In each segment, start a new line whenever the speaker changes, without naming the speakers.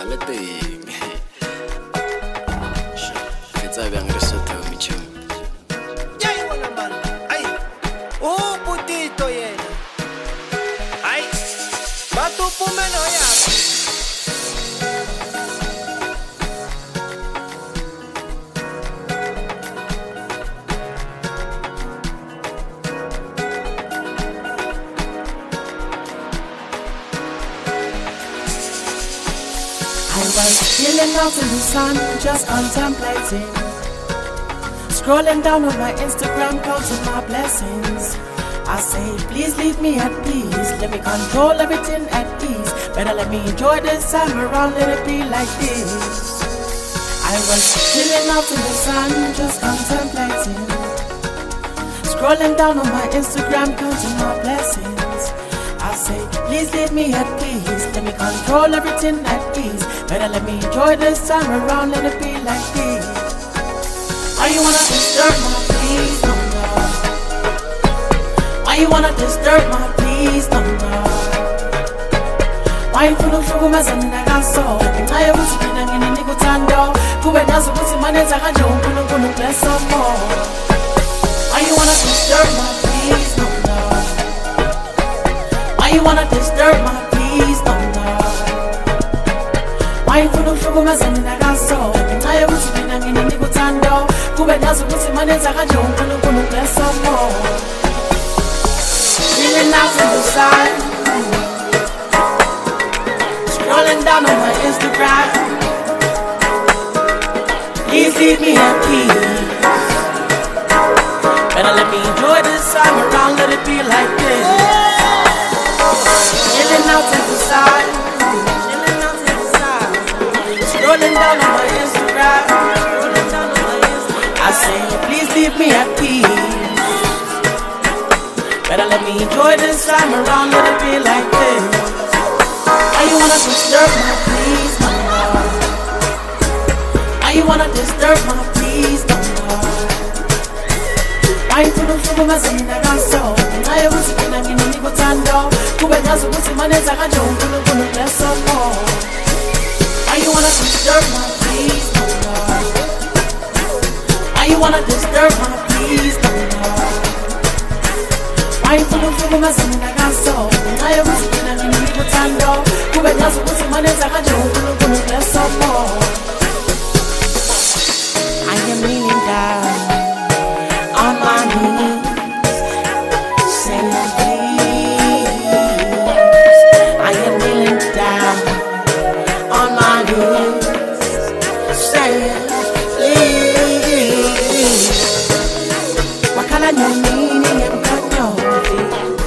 teng ke tsa bjang re sotho metšheng
Putito yena ai batupumeno yakho
I was chilling out in the sun, just contemplating, scrolling down on my Instagram, counting my blessings. I say, please leave me at peace, let me control everything at ease. Better let me enjoy this time around, let it be like this. I was chilling out in the sun, just contemplating, scrolling down on my Instagram, counting my blessings. I say, please leave me at peace, let me control everything at ease. Better let me enjoy this time around, let it be like this. Why you wanna disturb my peace, no, no? Why you wanna disturb my peace, no, no? Why you feel so good, man, I got so I was feeling in the nickel tando. Kube nazo pussy money, I got you, gonna bless some more. Why you wanna disturb my peace, no, no? Why you wanna disturb my peace, no, no? Why you feel so good, man, I got so I was feeling in the nickel tando. Kube nazo pussy money, I got you, gonna bless some more. Chilling out in the sun, scrolling down on my Instagram. Please leave me at peace. Better let me enjoy this time around, let it be like this. Chilling out in the sun, scrolling down on my Instagram. I say, please leave me at peace. Better let me enjoy this time around, let it be like this. Why you wanna disturb my peace, no, no? Why you wanna disturb my peace, no, no? Why you feel so much in the so I was feeling in the nickel tando. Kube nazo pussy money, I got you, gonna bless some more. Why you wanna disturb my peace, no, no? Why you wanna disturb my peace, no, no? Why you feel so much in the so I was feeling in the nickel tando. Kube nazo pussy money, I got you, gonna bless some more. I am kneeling down on my knees, saying please. I am kneeling down on my knees, saying please. Wakala nyamini mkanyofi,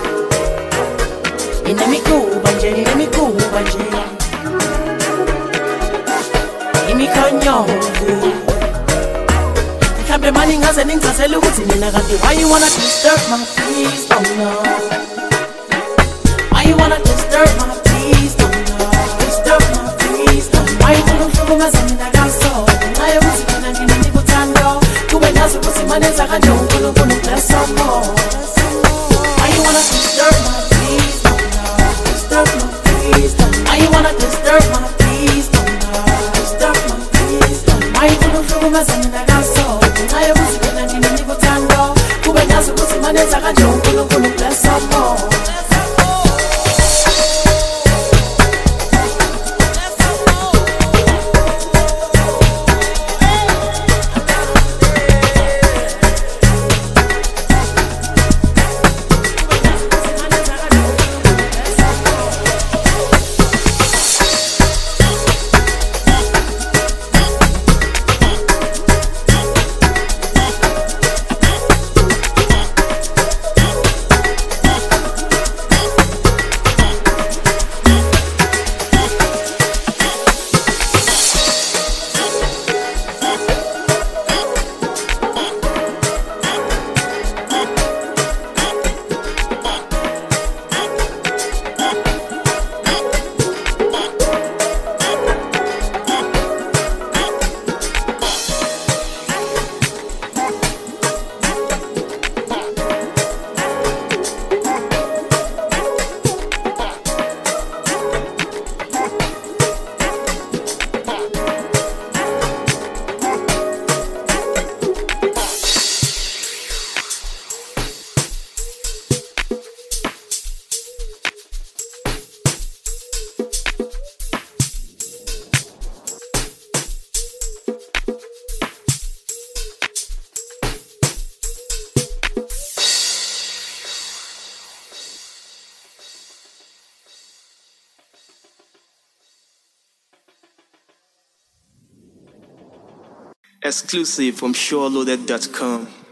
inamikubanje, imikanyofi. Money has an interest, why you wanna disturb my peace, oh no? Why you wanna disturb my peace, oh no? Disturb my peace, oh no? Why you wanna disturb my peace, oh no? I was in a nickel tando. Kube nazo pussy money, I got you, gonna bless some more. Why you wanna disturb my peace, oh no? Disturb my peace, oh no? Why you wanna disturb my peace, oh no? Disturb my peace, oh no? Why you wanna disturb my peace, I got so I was feeling in the nickel tando. Kube nazo pussy money, I got you, gonna bless some more.
Exclusive from SureLoaded.com.